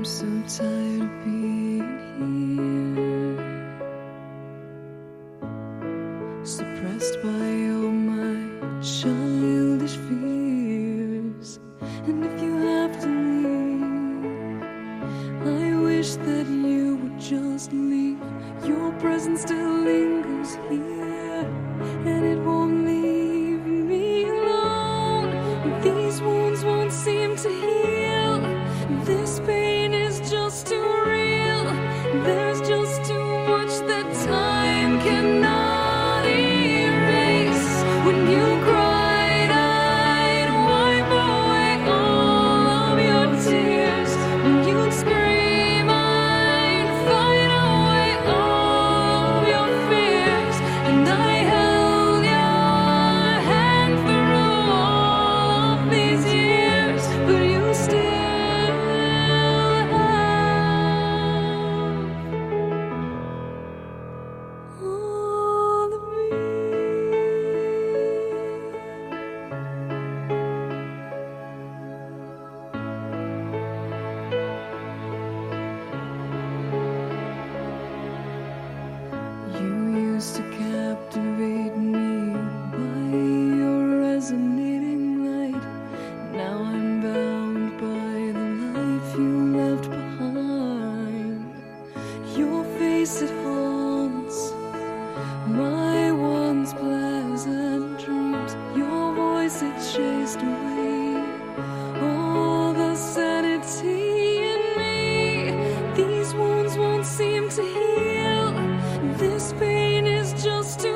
so tired of being here, suppressed by all my childish fears. And if you have to leave, I wish that you would just leave. Your presence still lingers here, and it won't leave me alone. These wounds won't seem to heal. This pain is just too real. There's just too much that time cannot erase. When you cried, I'd wipe away all of your tears. When you'd scream, I'd fight away all of your fears. And I held your hand through all of these years, but you still have all of me. You used to captivate me by your resonating light. Now I'm bound by the life you left behind. Your face, it haunts my once pleasant dreams. Your voice, it chased away all the sanity in me. These wounds won't seem to heal. This pain is just too